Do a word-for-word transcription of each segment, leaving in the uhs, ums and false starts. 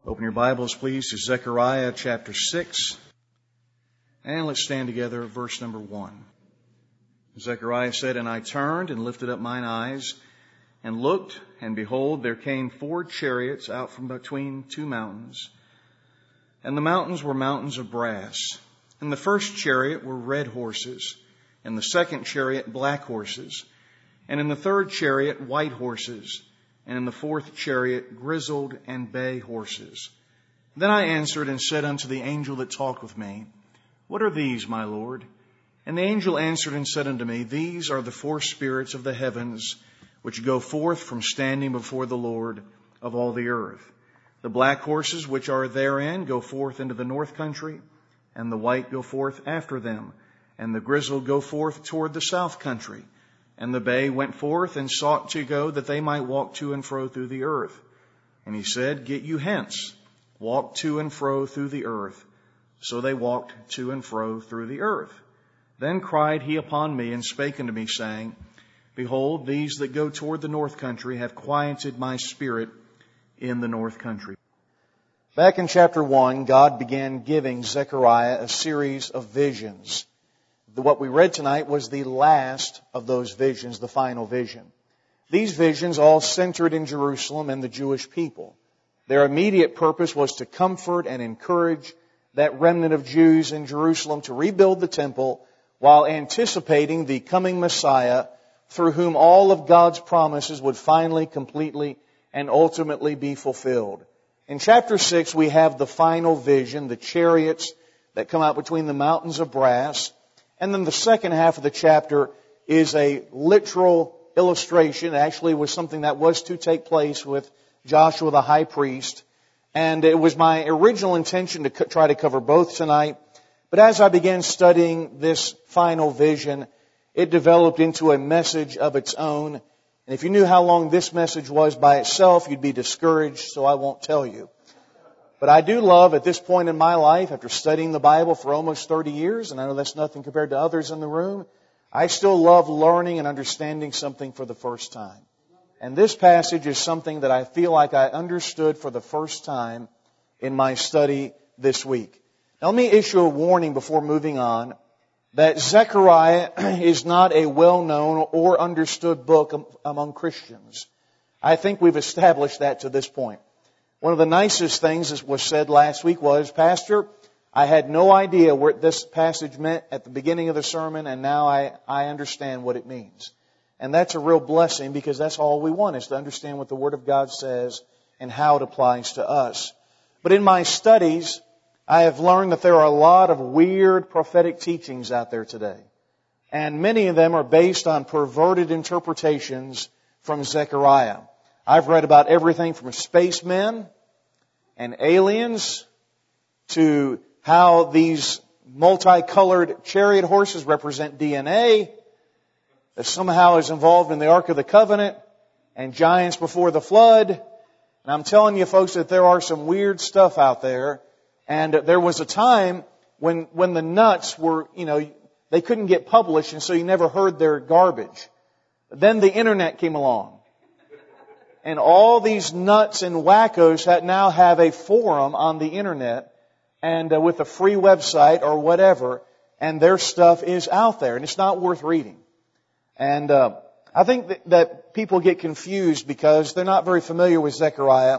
Open your Bibles, please, to Zechariah chapter six. And let's stand together at verse number one. Zechariah said, "And I turned and lifted up mine eyes and looked, and behold, there came four chariots out from between two mountains. And the mountains were mountains of brass. In the first chariot were red horses, in the second chariot black horses, and in the third chariot white horses, and in the fourth chariot grizzled and bay horses. Then I answered and said unto the angel that talked with me, What are these, my Lord? And the angel answered and said unto me, These are the four spirits of the heavens, which go forth from standing before the Lord of all the earth. The black horses which are therein go forth into the north country, and the white go forth after them, and the grizzled go forth toward the south country. And the bay went forth and sought to go that they might walk to and fro through the earth. And he said, Get you hence, walk to and fro through the earth. So they walked to and fro through the earth. Then cried he upon me and spake unto me, saying, Behold, these that go toward the north country have quieted my spirit in the north country." Back in chapter one, God began giving Zechariah a series of visions. What we read tonight was the last of those visions, the final vision. These visions all centered in Jerusalem and the Jewish people. Their immediate purpose was to comfort and encourage that remnant of Jews in Jerusalem to rebuild the temple while anticipating the coming Messiah through whom all of God's promises would finally, completely, and ultimately be fulfilled. In chapter six, we have the final vision, the chariots that come out between the mountains of brass. And then the second half of the chapter is a literal illustration. It actually was something that was to take place with Joshua the high priest. And it was my original intention to co- try to cover both tonight. But as I began studying this final vision, it developed into a message of its own. And if you knew how long this message was by itself, you'd be discouraged, so I won't tell you. But I do love, at this point in my life, after studying the Bible for almost thirty years, and I know that's nothing compared to others in the room, I still love learning and understanding something for the first time. And this passage is something that I feel like I understood for the first time in my study this week. Now let me issue a warning before moving on, that Zechariah is not a well-known or understood book among Christians. I think we've established that to this point. One of the nicest things that was said last week was, Pastor, I had no idea what this passage meant at the beginning of the sermon, and now I, I understand what it means. And that's a real blessing, because that's all we want, is to understand what the Word of God says and how it applies to us. But in my studies, I have learned that there are a lot of weird prophetic teachings out there today. And many of them are based on perverted interpretations from Zechariah. I've read about everything from spacemen and aliens to how these multicolored chariot horses represent D N A that somehow is involved in the Ark of the Covenant and giants before the flood. And I'm telling you folks that there are some weird stuff out there. And there was a time when, when the nuts were, you know, they couldn't get published, and so you never heard their garbage. But then the internet came along. And all these nuts and wackos that now have a forum on the internet, and uh, with a free website or whatever, and their stuff is out there, and it's not worth reading. And uh, I think that, that people get confused because they're not very familiar with Zechariah.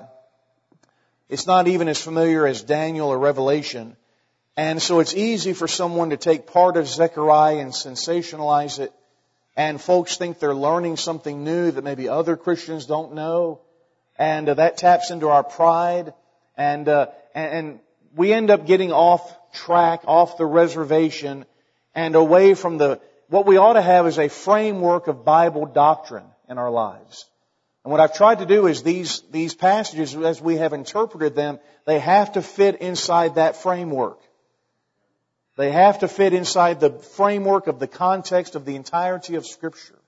It's not even as familiar as Daniel or Revelation. And so it's easy for someone to take part of Zechariah and sensationalize it. And folks think they're learning something new that maybe other Christians don't know. And uh, that taps into our pride. And, uh, and, and we end up getting off track, off the reservation, and away from the, what we ought to have is a framework of Bible doctrine in our lives. And what I've tried to do is these, these passages, as we have interpreted them, they have to fit inside that framework. They have to fit inside the framework of the context of the entirety of Scripture.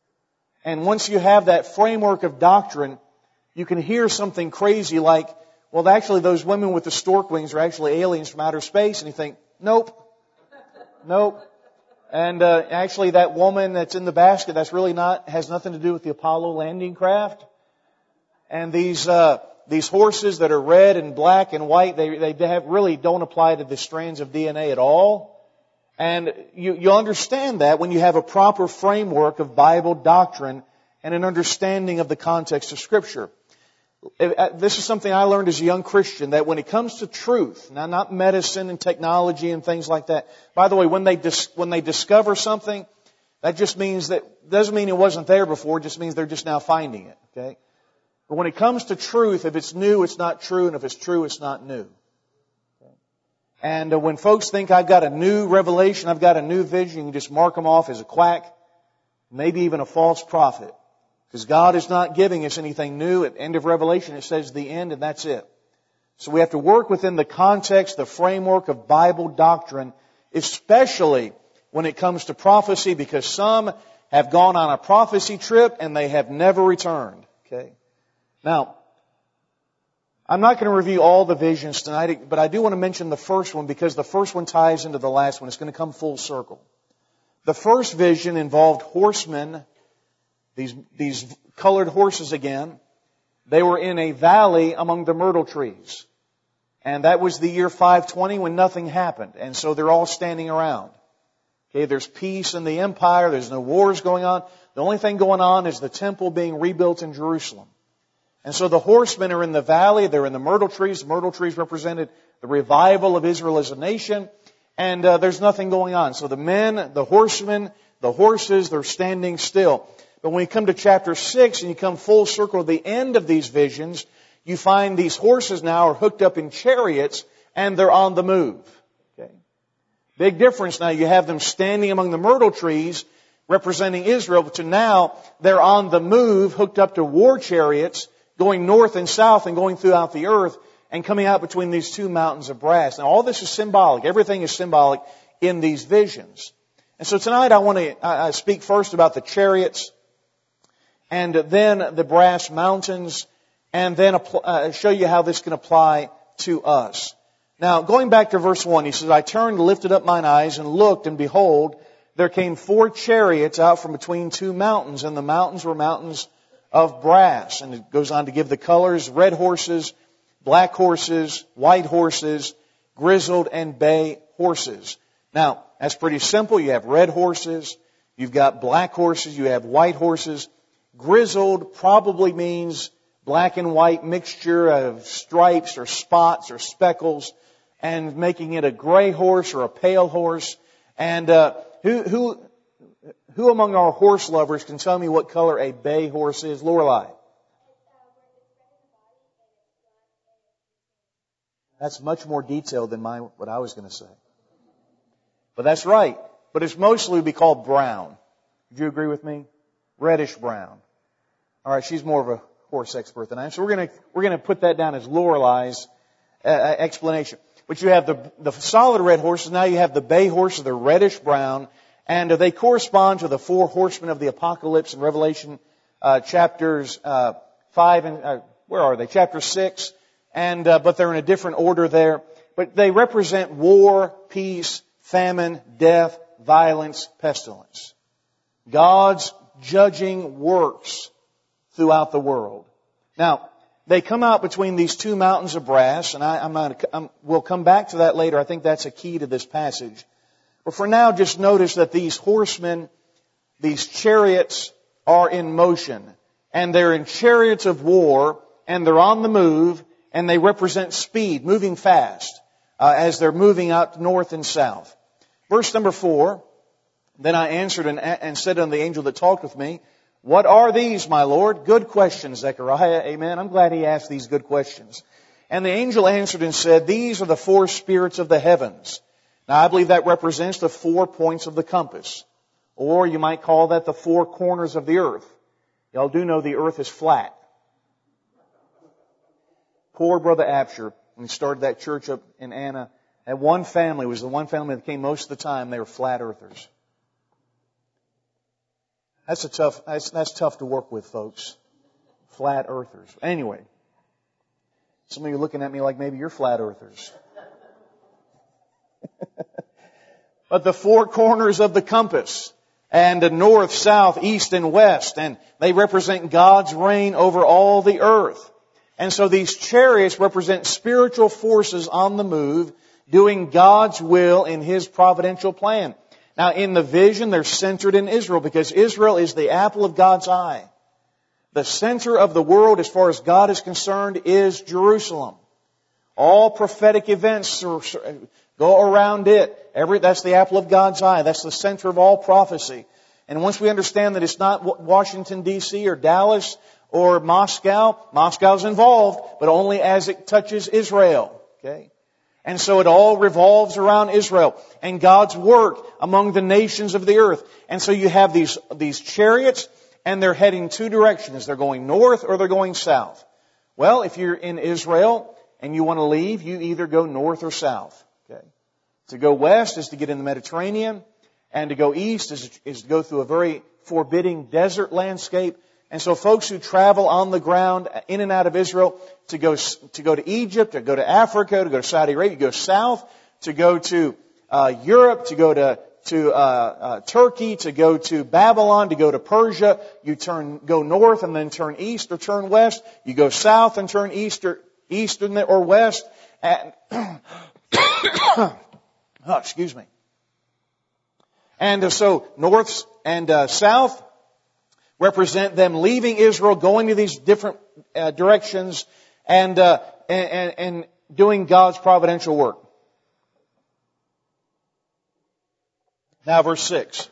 And once you have that framework of doctrine, you can hear something crazy like, well, actually those women with the stork wings are actually aliens from outer space. And you think, nope, nope. And uh, actually that woman that's in the basket, that's really not, has nothing to do with the Apollo landing craft. And these uh, these horses that are red and black and white, they, they have really don't apply to the strands of D N A at all. And you, you understand that when you have a proper framework of Bible doctrine and an understanding of the context of Scripture. This is something I learned as a young Christian, that when it comes to truth, now not medicine and technology and things like that. By the way, when they dis, when they discover something, that just means that, doesn't mean it wasn't there before, it just means they're just now finding it. Okay? But when it comes to truth, if it's new, it's not true, and if it's true, it's not new. Okay? And uh, when folks think I've got a new revelation, I've got a new vision, you can just mark them off as a quack, maybe even a false prophet. Because God is not giving us anything new. At the end of Revelation, it says the end, and that's it. So we have to work within the context, the framework of Bible doctrine, especially when it comes to prophecy, because some have gone on a prophecy trip and they have never returned. Okay. Now, I'm not going to review all the visions tonight, but I do want to mention the first one because the first one ties into the last one. It's going to come full circle. The first vision involved horsemen. These, these colored horses again, they were in a valley among the myrtle trees. And that was the year five twenty when nothing happened. And so they're all standing around. Okay, there's peace in the empire. There's no wars going on. The only thing going on is the temple being rebuilt in Jerusalem. And so the horsemen are in the valley. They're in the myrtle trees. The myrtle trees represented the revival of Israel as a nation. And uh, there's nothing going on. So the men, the horsemen, the horses, they're standing still. But when you come to chapter six and you come full circle to the end of these visions, you find these horses now are hooked up in chariots and they're on the move. Okay. Big difference now. You have them standing among the myrtle trees representing Israel, but to now they're on the move, hooked up to war chariots, going north and south and going throughout the earth and coming out between these two mountains of brass. Now all this is symbolic. Everything is symbolic in these visions. And so tonight I want to uh, speak first about the chariots, and then the brass mountains, and then uh, show you how this can apply to us. Now, going back to verse one, he says, I turned, lifted up mine eyes, and looked, and behold, there came four chariots out from between two mountains, and the mountains were mountains of brass. And it goes on to give the colors: red horses, black horses, white horses, grizzled and bay horses. Now, that's pretty simple. You have red horses, you've got black horses, you have white horses. Grizzled probably means black and white mixture of stripes or spots or speckles, and making it a gray horse or a pale horse. And uh, who who who among our horse lovers can tell me what color a bay horse is? Lorelei. That's much more detailed than my what I was going to say. But that's right. But it's mostly would be called brown. Would you agree with me? Reddish brown. All right, she's more of a horse expert than I am, so we're going to we're going to put that down as Lorelei's uh, explanation. But you have the the solid red horses. Now you have the bay horses. They're reddish brown, and they correspond to the four horsemen of the Apocalypse in Revelation uh, chapters uh, five and uh, where are they? Chapter six, and uh, but they're in a different order there. But they represent war, peace, famine, death, violence, pestilence. God's judging works throughout the world. Now, they come out between these two mountains of brass, and I, I'm not, I'm, we'll come back to that later. I think that's a key to this passage. But for now, just notice that these horsemen, these chariots, are in motion. And they're in chariots of war, and they're on the move, and they represent speed, moving fast, uh, as they're moving out north and south. Verse number four, then I answered and, and said unto the angel that talked with me, what are these, my Lord? Good questions, Zechariah. Amen. I'm glad he asked these good questions. And the angel answered and said, these are the four spirits of the heavens. Now, I believe that represents the four points of the compass. Or you might call that the four corners of the earth. Y'all do know the earth is flat. Poor Brother Absher, when he started that church up in Anna, that one family was the one family that came most of the time. They were flat earthers. That's a tough, that's, that's tough to work with, folks. Flat earthers. Anyway, some of you are looking at me like maybe you're flat earthers. But the four corners of the compass, and the north, south, east, and west, and they represent God's reign over all the earth. And so these chariots represent spiritual forces on the move, doing God's will in His providential plan. Now, in the vision, they're centered in Israel because Israel is the apple of God's eye. The center of the world, as far as God is concerned, is Jerusalem. All prophetic events go around it. Every, that's the apple of God's eye. That's the center of all prophecy. And once we understand that it's not Washington, D C or Dallas or Moscow, Moscow's involved, but only as it touches Israel. Okay? And so it all revolves around Israel and God's work among the nations of the earth. And so you have these, these chariots, and they're heading two directions. They're going north or they're going south. Well, if you're in Israel and you want to leave, you either go north or south. Okay? To go west is to get in the Mediterranean, and to go east is, is to go through a very forbidding desert landscape. And so folks who travel on the ground in and out of Israel to go to go to Egypt, to go to Africa, to go to Saudi Arabia, you go south, to go to uh, Europe, to go to to uh, uh, Turkey, to go to Babylon, to go to Persia, you turn go north and then turn east or turn west. You go south and turn east or east or west. And oh, excuse me. And so north and uh, south represent them leaving Israel, going to these different uh, directions, and, uh, and and doing God's providential work. Now, verse six.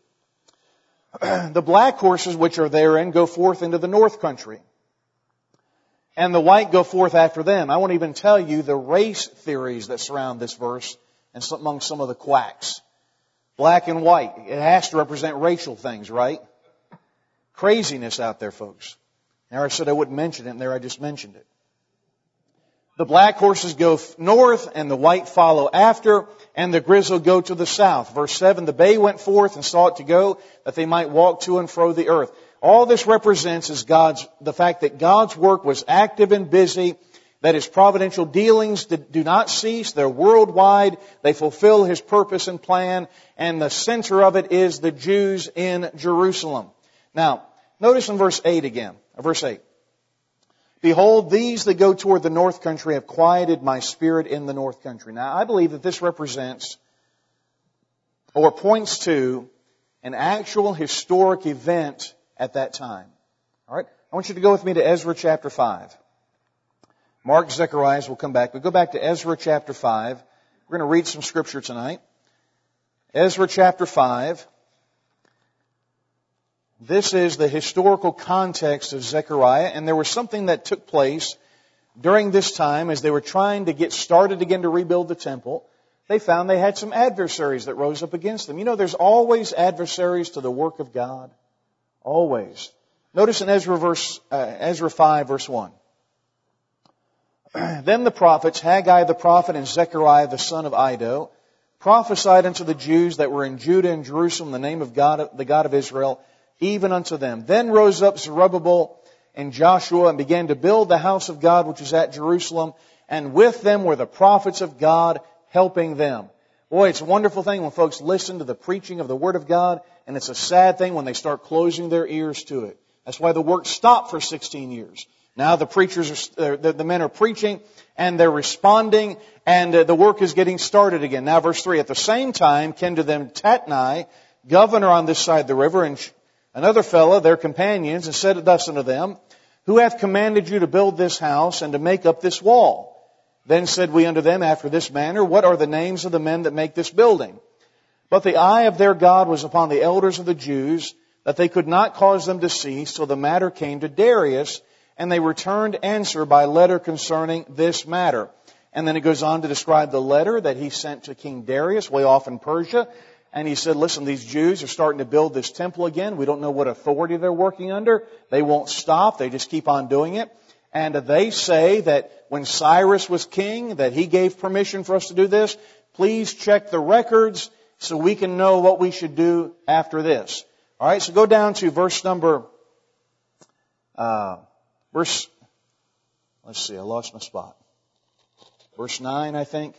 The black horses which are therein go forth into the north country, and the white go forth after them. I won't even tell you the race theories that surround this verse and some, among some of the quacks. Black and white. It has to represent racial things, right? Craziness out there, folks. Now, I said I wouldn't mention it, and there I just mentioned it. The black horses go north, and the white follow after, and the grizzle go to the south. Verse seven, the bay went forth and sought to go, that they might walk to and fro the earth. All this represents is God's, the fact that God's work was active and busy, that His providential dealings do not cease. They're worldwide. They fulfill His purpose and plan. And the center of it is the Jews in Jerusalem. Now, notice in verse eight again. Verse eight. Behold, these that go toward the north country have quieted my spirit in the north country. Now, I believe that this represents or points to an actual historic event at that time. All right? I want you to go with me to Ezra chapter five. Mark, Zechariah will come back. But go back to Ezra chapter five. We're going to read some scripture tonight. Ezra chapter five. This is the historical context of Zechariah, and there was something that took place during this time as they were trying to get started again to rebuild the temple. They found they had some adversaries that rose up against them. You know, there's always adversaries to the work of God. Always. Notice in Ezra verse uh, Ezra five, verse one. Then the prophets, Haggai the prophet and Zechariah the son of Iddo, prophesied unto the Jews that were in Judah and Jerusalem the name of God, the God of Israel, even unto them. Then rose up Zerubbabel and Joshua and began to build the house of God which is at Jerusalem, and with them were the prophets of God helping them. Boy, it's a wonderful thing when folks listen to the preaching of the Word of God, and it's a sad thing when they start closing their ears to it. That's why the work stopped for sixteen years. Now the preachers, are, the, the men are preaching, and they're responding, and the work is getting started again. Now verse three, at the same time came to them Tatnai, governor on this side of the river, and another fellow, their companions, and said thus unto them, Who hath commanded you to build this house and to make up this wall? Then said we unto them after this manner, What are the names of the men that make this building? But the eye of their God was upon the elders of the Jews, that they could not cause them to cease till the matter came to Darius, and they returned answer by letter concerning this matter. And then it goes on to describe the letter that he sent to King Darius way off in Persia. And he said, listen, these Jews are starting to build this temple again. We don't know what authority they're working under. They won't stop. They just keep on doing it. And they say that when Cyrus was king, that he gave permission for us to do this. Please check the records so we can know what we should do after this. All right, so go down to verse number, uh, verse, let's see, I lost my spot. Verse nine, I think.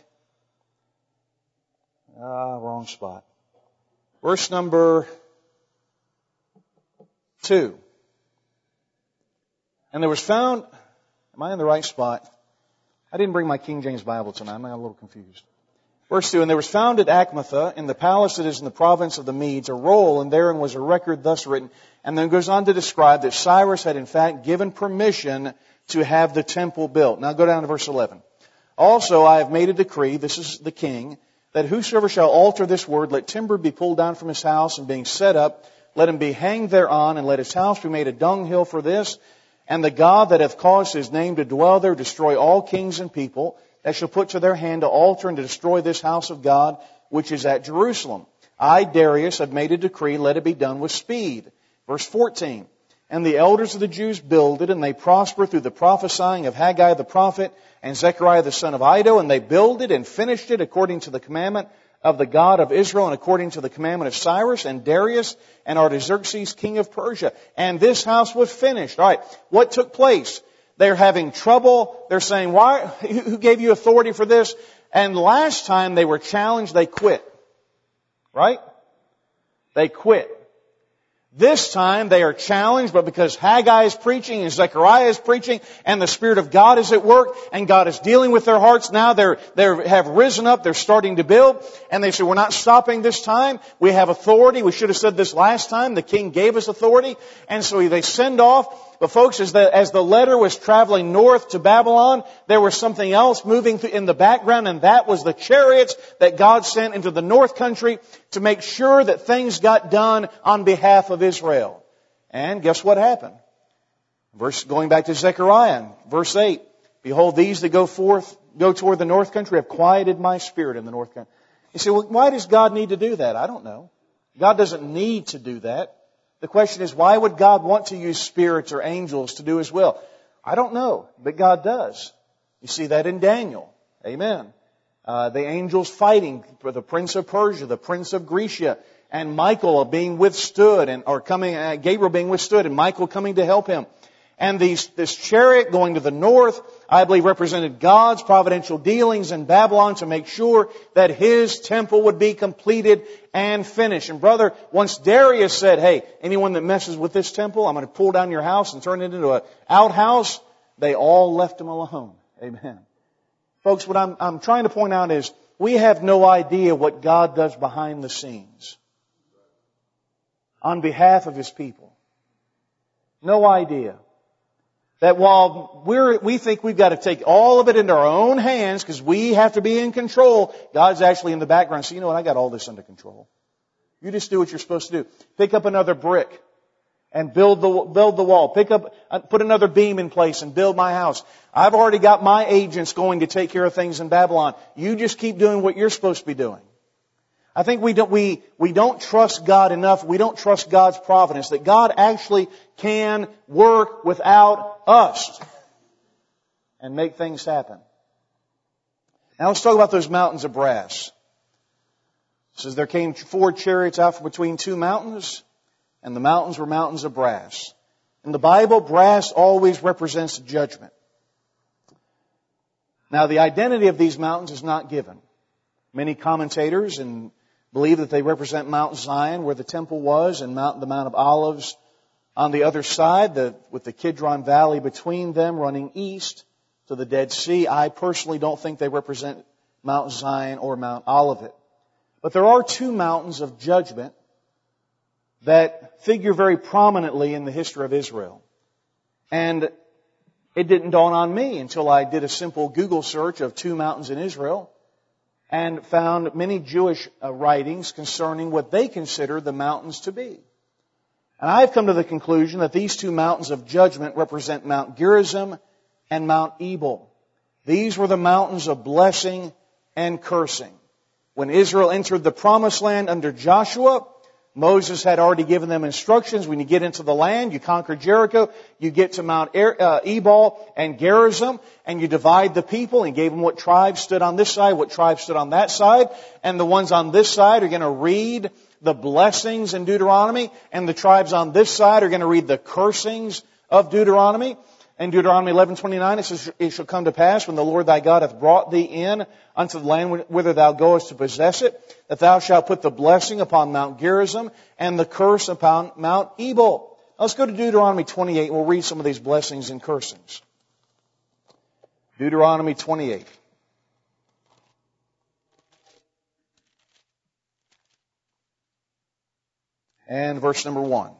Ah, wrong spot. Verse number two. And there was found, Am I in the right spot? I didn't bring my King James Bible tonight. I'm a little confused. Verse two, and there was found at Achmetha, in the palace that is in the province of the Medes, a roll, and therein was a record thus written. And then it goes on to describe that Cyrus had in fact given permission to have the temple built. Now go down to verse eleven. Also I have made a decree, this is the king, that whosoever shall alter this word, let timber be pulled down from his house, and being set up, let him be hanged thereon, and let his house be made a dunghill for this. And the God that hath caused his name to dwell there, destroy all kings and people, that shall put to their hand to alter and to destroy this house of God, which is at Jerusalem. I, Darius, have made a decree, let it be done with speed. Verse fourteen, and the elders of the Jews builded, and they prospered through the prophesying of Haggai the prophet and Zechariah the son of Iddo, and they builded and finished it according to the commandment of the God of Israel and according to the commandment of Cyrus and Darius and Artaxerxes, king of Persia. And this house was finished. All right, what took place? They're having trouble. They're saying, "Why? Who gave you authority for this?" And last time they were challenged, they quit. Right? They quit. This time they are challenged, but because Haggai is preaching and Zechariah is preaching and the Spirit of God is at work and God is dealing with their hearts, now they're, they have risen up, they're starting to build, and they say, we're not stopping this time, we have authority, we should have said this last time, the king gave us authority, and so they send off. But folks, as the, as the letter was traveling north to Babylon, there was something else moving in the background, and that was the chariots that God sent into the north country to make sure that things got done on behalf of Israel. And guess what happened? Verse, going back to Zechariah, verse eight, behold, these that go forth, go toward the north country have quieted my spirit in the north country. You say, well, why does God need to do that? I don't know. God doesn't need to do that. The question is, why would God want to use spirits or angels to do His will? I don't know, but God does. You see that in Daniel. Amen. Uh, the angels fighting for the prince of Persia, the prince of Grecia, and Michael being withstood, and or coming, uh, Gabriel being withstood, and Michael coming to help him. And these, this chariot going to the north, I believe, represented God's providential dealings in Babylon to make sure that His temple would be completed and finished. And brother, once Darius said, hey, anyone that messes with this temple, I'm going to pull down your house and turn it into an outhouse, they all left him alone. Amen. Folks, what I'm, I'm trying to point out is we have no idea what God does behind the scenes on behalf of His people. No idea. That while we're, we think we've got to take all of it into our own hands because we have to be in control, God's actually in the background. So you know what? I got all this under control. You just do what you're supposed to do. Pick up another brick and build the build the wall. Pick up, put another beam in place and build my house. I've already got my agents going to take care of things in Babylon. You just keep doing what you're supposed to be doing. I think we don't, we, we don't trust God enough. We don't trust God's providence, that God actually can work without us and make things happen. Now let's talk about those mountains of brass. It says there came four chariots out from between two mountains, and the mountains were mountains of brass. In the Bible, brass always represents judgment. Now the identity of these mountains is not given. Many commentators and believe that they represent Mount Zion, where the temple was, and Mount, the Mount of Olives on the other side, the, with the Kidron Valley between them running east to the Dead Sea. I personally don't think they represent Mount Zion or Mount Olivet. But there are two mountains of judgment that figure very prominently in the history of Israel. And it didn't dawn on me until I did a simple Google search of two mountains in Israel and found many Jewish uh, writings concerning what they consider the mountains to be. And I've come to the conclusion that these two mountains of judgment represent Mount Gerizim and Mount Ebal. These were the mountains of blessing and cursing. When Israel entered the Promised Land under Joshua, Moses had already given them instructions. When you get into the land, you conquer Jericho, you get to Mount Ebal and Gerizim, and you divide the people and gave them what tribes stood on this side, what tribes stood on that side. And the ones on this side are going to read the blessings in Deuteronomy, and the tribes on this side are going to read the cursings of Deuteronomy. In Deuteronomy eleven twenty-nine, it says, it shall come to pass when the Lord thy God hath brought thee in unto the land whither thou goest to possess it, that thou shalt put the blessing upon Mount Gerizim and the curse upon Mount Ebal. Now let's go to Deuteronomy twenty-eight and we'll read some of these blessings and cursings. Deuteronomy twenty-eight. And verse number one.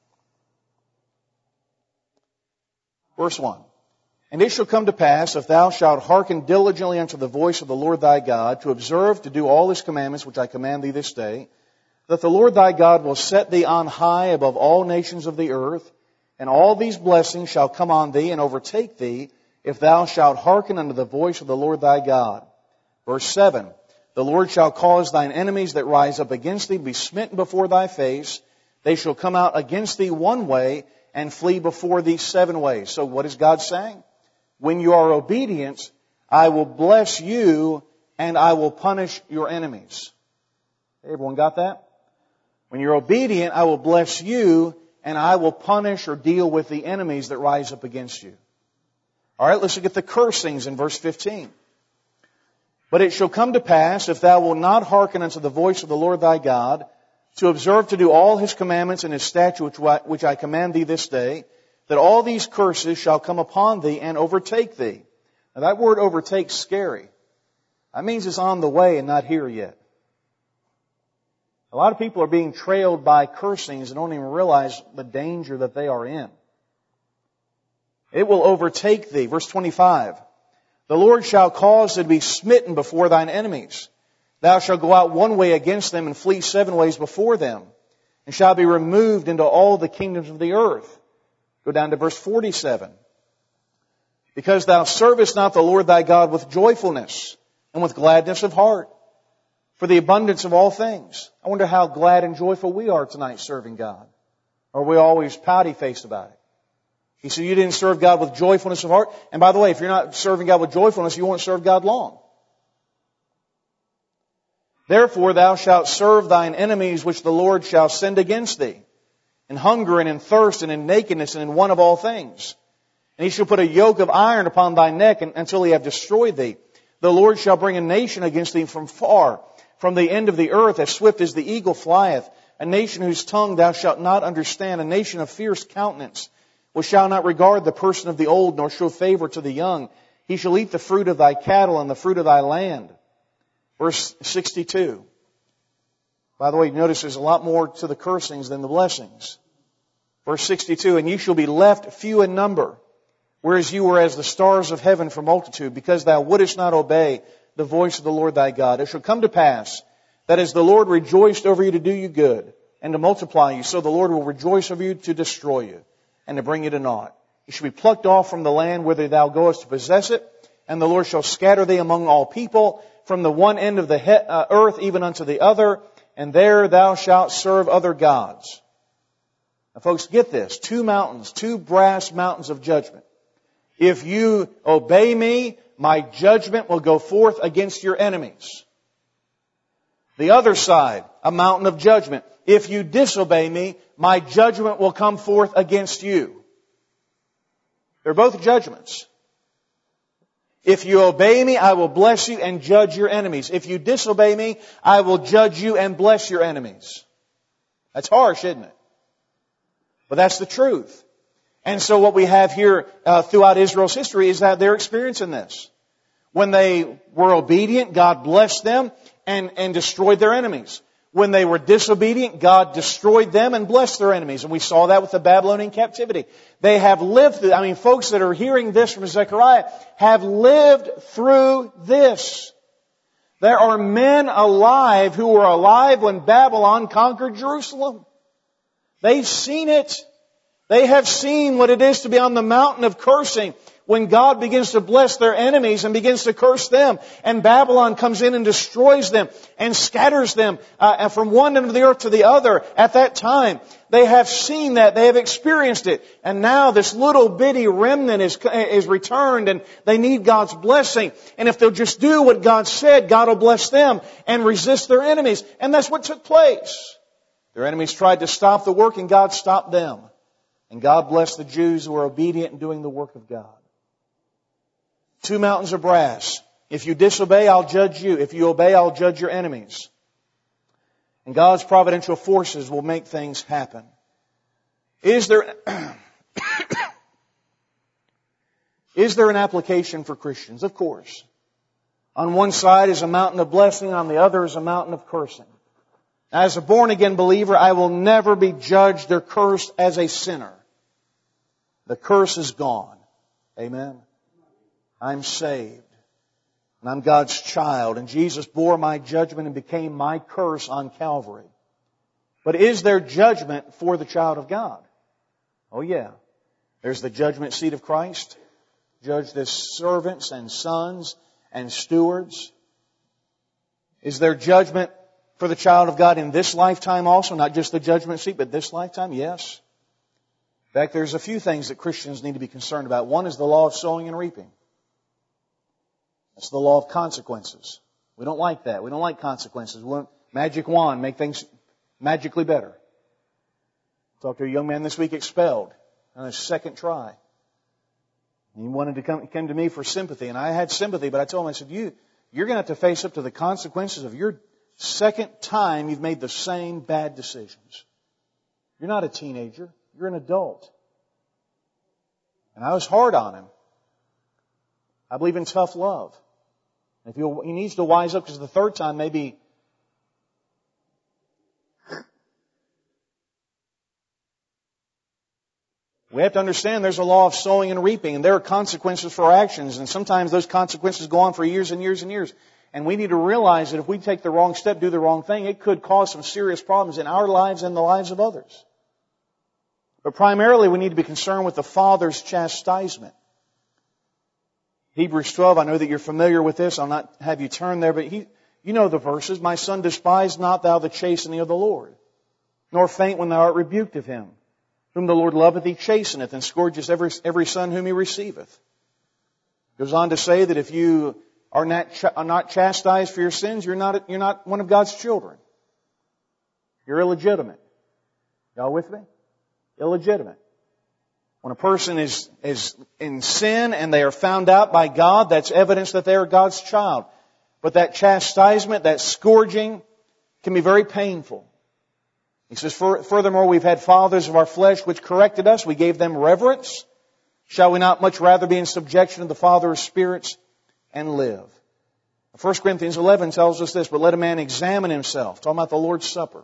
Verse one. And it shall come to pass, if thou shalt hearken diligently unto the voice of the Lord thy God, to observe to do all His commandments which I command thee this day, that the Lord thy God will set thee on high above all nations of the earth, and all these blessings shall come on thee and overtake thee, if thou shalt hearken unto the voice of the Lord thy God. Verse seven. The Lord shall cause thine enemies that rise up against thee to be smitten before thy face. They shall come out against thee one way, and flee before thee seven ways. So what is God saying? When you are obedient, I will bless you and I will punish your enemies. Everyone got that? When you're obedient, I will bless you and I will punish or deal with the enemies that rise up against you. All right, let's look at the cursings in verse fifteen. But it shall come to pass, if thou wilt not hearken unto the voice of the Lord thy God, to observe to do all His commandments and His statutes which I command thee this day, that all these curses shall come upon thee and overtake thee. Now that word overtake is scary. That means it's on the way and not here yet. A lot of people are being trailed by cursings and don't even realize the danger that they are in. It will overtake thee. Verse twenty-five. The Lord shall cause thee to be smitten before thine enemies. Thou shalt go out one way against them and flee seven ways before them, and shall be removed into all the kingdoms of the earth. Go down to verse forty-seven. Because thou servest not the Lord thy God with joyfulness and with gladness of heart, for the abundance of all things. I wonder how glad and joyful we are tonight serving God. Or are we always pouty-faced about it? He said you didn't serve God with joyfulness of heart. And by the way, if you're not serving God with joyfulness, you won't serve God long. Therefore thou shalt serve thine enemies which the Lord shall send against thee, in hunger and in thirst and in nakedness and in want of all things. And He shall put a yoke of iron upon thy neck until He have destroyed thee. The Lord shall bring a nation against thee from far, from the end of the earth, as swift as the eagle flieth. A nation whose tongue thou shalt not understand, a nation of fierce countenance, which shall not regard the person of the old, nor show favor to the young. He shall eat the fruit of thy cattle and the fruit of thy land. Verse sixty-two. By the way, notice there's a lot more to the cursings than the blessings. Verse sixty-two, and ye shall be left few in number, whereas you were as the stars of heaven for multitude, because thou wouldest not obey the voice of the Lord thy God. It shall come to pass that as the Lord rejoiced over you to do you good and to multiply you, so the Lord will rejoice over you to destroy you and to bring you to naught. You shall be plucked off from the land whither thou goest to possess it, and the Lord shall scatter thee among all people, from the one end of the he- uh, earth even unto the other, and there thou shalt serve other gods. Now folks, get this. Two mountains, two brass mountains of judgment. If you obey me, my judgment will go forth against your enemies. The other side, a mountain of judgment. If you disobey me, my judgment will come forth against you. They're both judgments. If you obey me, I will bless you and judge your enemies. If you disobey me, I will judge you and bless your enemies. That's harsh, isn't it? But that's the truth. And so what we have here uh, throughout Israel's history is that they're experiencing this. When they were obedient, God blessed them and, and destroyed their enemies. When they were disobedient, God destroyed them and blessed their enemies. And we saw that with the Babylonian captivity. They have lived through, I mean, folks that are hearing this from Zechariah have lived through this. There are men alive who were alive when Babylon conquered Jerusalem. They've seen it. They have seen what it is to be on the mountain of cursing, when God begins to bless their enemies and begins to curse them, and Babylon comes in and destroys them and scatters them uh, from one end of the earth to the other. At that time, they have seen that, they have experienced it, and now this little bitty remnant is is returned, and they need God's blessing. And if they'll just do what God said, God will bless them and resist their enemies. And that's what took place. Their enemies tried to stop the work, and God stopped them. And God blessed the Jews who were obedient in doing the work of God. Two mountains of brass. If you disobey, I'll judge you. If you obey, I'll judge your enemies. And God's providential forces will make things happen. Is there, Is there an application for Christians? Of course. On one side is a mountain of blessing, on the other is a mountain of cursing. As a born-again believer, I will never be judged or cursed as a sinner. The curse is gone. Amen. I'm saved. And I'm God's child. And Jesus bore my judgment and became my curse on Calvary. But is there judgment for the child of God? Oh yeah. There's the judgment seat of Christ. Judge the servants and sons and stewards. Is there judgment for the child of God in this lifetime also? Not just the judgment seat, but this lifetime? Yes. In fact, there's a few things that Christians need to be concerned about. One is the law of sowing and reaping. That's the law of consequences. We don't like that. We don't like consequences. We want magic wand, make things magically better. I talked to a young man this week expelled on his second try. He wanted to come, come to me for sympathy, and I had sympathy, but I told him, I said, you, you're going to have to face up to the consequences of your second time you've made the same bad decisions. You're not a teenager. You're an adult. And I was hard on him. I believe in tough love. If he'll, he needs to wise up, because the third time maybe we have to understand there's a law of sowing and reaping, and there are consequences for our actions, and sometimes those consequences go on for years and years and years. And we need to realize that if we take the wrong step, do the wrong thing, it could cause some serious problems in our lives and the lives of others. But primarily we need to be concerned with the Father's chastisement. Hebrews twelve, I know that you're familiar with this. I'll not have you turn there, but he, you know the verses. My son, despise not thou the chastening of the Lord, nor faint when thou art rebuked of him. Whom the Lord loveth, he chasteneth, and scourgeth every, every son whom he receiveth. Goes on to say that if you are not, ch- are not chastised for your sins, you're not, you're not one of God's children. You're illegitimate. Y'all with me? Illegitimate. When a person is, is in sin and they are found out by God, that's evidence that they are God's child. But that chastisement, that scourging, can be very painful. He says, furthermore, we've had fathers of our flesh which corrected us. We gave them reverence. Shall we not much rather be in subjection to the Father of spirits and live? First Corinthians eleven tells us this, but let a man examine himself. Talking about the Lord's Supper.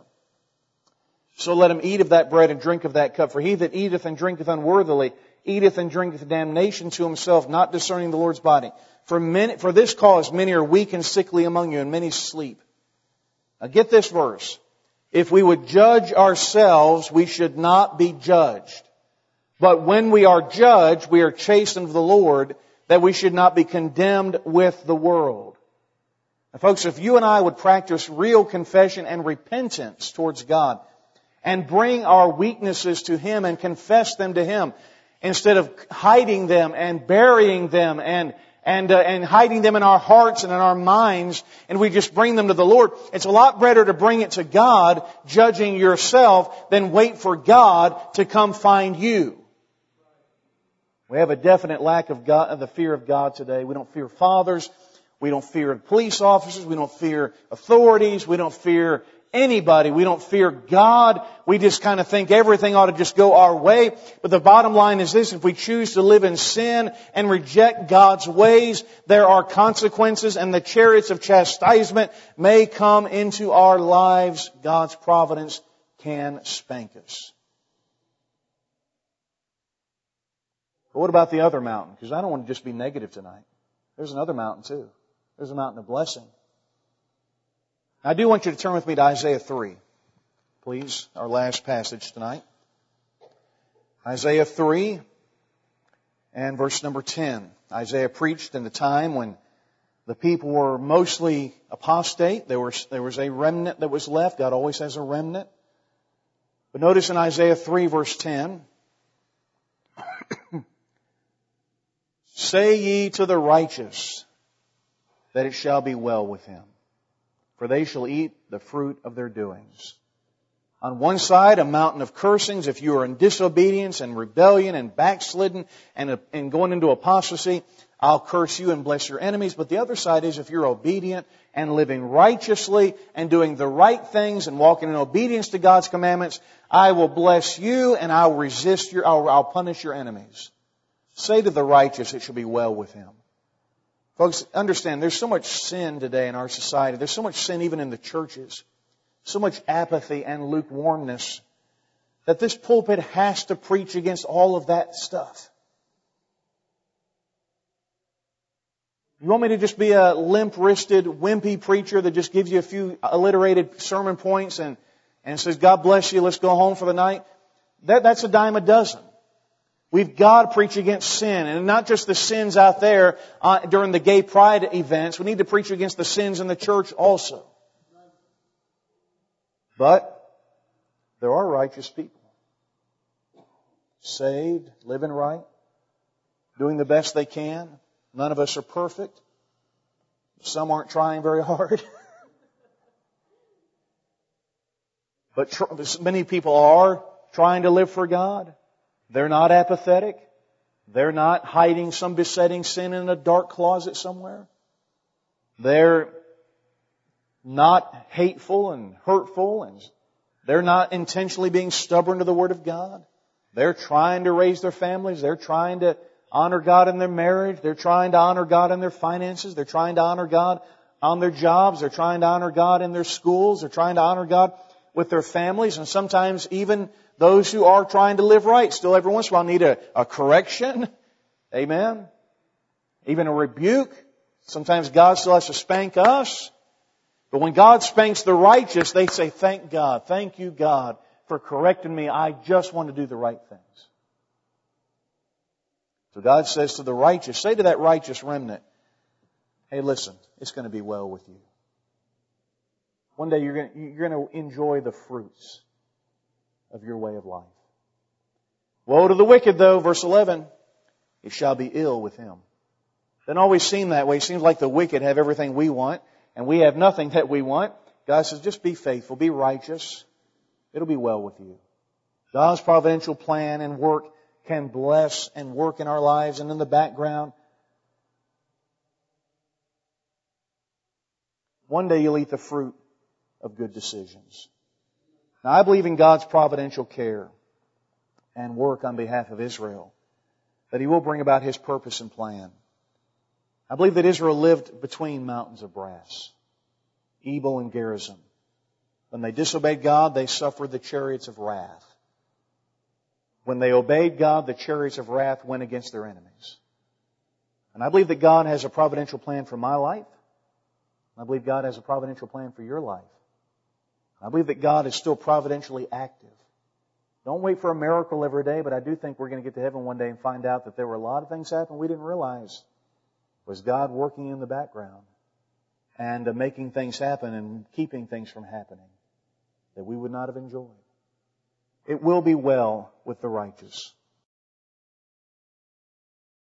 So let him eat of that bread and drink of that cup. For he that eateth and drinketh unworthily eateth and drinketh damnation to himself, not discerning the Lord's body. For, many, for this cause many are weak and sickly among you, and many sleep. Now get this verse. If we would judge ourselves, we should not be judged. But when we are judged, we are chastened of the Lord, that we should not be condemned with the world. Now, folks, if you and I would practice real confession and repentance towards God, and bring our weaknesses to Him and confess them to Him, instead of hiding them and burying them and and uh, and hiding them in our hearts and in our minds, and we just bring them to the Lord. It's a lot better to bring it to God, judging yourself, than wait for God to come find you. We have a definite lack of God, of the fear of God today. We don't fear fathers. We don't fear police officers. We don't fear authorities. We don't fear anybody. We don't fear God. We just kind of think everything ought to just go our way. But the bottom line is this: if we choose to live in sin and reject God's ways, there are consequences, and the chariots of chastisement may come into our lives. God's providence can spank us. But what about the other mountain? Because I don't want to just be negative tonight. There's another mountain too. There's a mountain of blessing. I do want you to turn with me to Isaiah three, please, our last passage tonight. Isaiah three and verse number ten. Isaiah preached in the time when the people were mostly apostate. There was, there was a remnant that was left. God always has a remnant. But notice in Isaiah three verse ten, say ye to the righteous that it shall be well with him, for they shall eat the fruit of their doings. On one side, a mountain of cursings. If you are in disobedience and rebellion and backslidden and, and going into apostasy, I'll curse you and bless your enemies. But the other side is if you're obedient and living righteously and doing the right things and walking in obedience to God's commandments, I will bless you and I'll resist your, I'll, I'll punish your enemies. Say to the righteous, it shall be well with him. Folks, understand, there's so much sin today in our society. There's so much sin even in the churches. So much apathy and lukewarmness that this pulpit has to preach against all of that stuff. You want me to just be a limp-wristed, wimpy preacher that just gives you a few alliterated sermon points and, and says, God bless you, let's go home for the night? That, that's a dime a dozen. We've got to preach against sin, and not just the sins out there uh, during the gay pride events. We need to preach against the sins in the church also. But there are righteous people. Saved, living right, doing the best they can. None of us are perfect. Some aren't trying very hard. But tr- many people are trying to live for God. They're not apathetic. They're not hiding some besetting sin in a dark closet somewhere. They're not hateful and hurtful, and they're not intentionally being stubborn to the Word of God. They're trying to raise their families. They're trying to honor God in their marriage. They're trying to honor God in their finances. They're trying to honor God on their jobs. They're trying to honor God in their schools. They're trying to honor God with their families. And sometimes even those who are trying to live right still every once in a while need a, a correction. Amen. Even a rebuke. Sometimes God still has to spank us. But when God spanks the righteous, they say, thank God. Thank you, God, for correcting me. I just want to do the right things. So God says to the righteous, say to that righteous remnant, hey, listen, it's going to be well with you. One day you're going to, you're going to enjoy the fruits of your way of life. Woe to the wicked, though, verse eleven, it shall be ill with him. Doesn't always seem that way. It seems like the wicked have everything we want, and we have nothing that we want. God says, just be faithful, be righteous. It'll be well with you. God's providential plan and work can bless and work in our lives, and in the background, one day you'll eat the fruit of good decisions. Now, I believe in God's providential care and work on behalf of Israel, that He will bring about His purpose and plan. I believe that Israel lived between mountains of brass, Ebal and Gerizim. When they disobeyed God, they suffered the chariots of wrath. When they obeyed God, the chariots of wrath went against their enemies. And I believe that God has a providential plan for my life. I believe God has a providential plan for your life. I believe that God is still providentially active. Don't wait for a miracle every day, but I do think we're going to get to heaven one day and find out that there were a lot of things happening we didn't realize. Was God working in the background and uh, making things happen and keeping things from happening that we would not have enjoyed. It will be well with the righteous.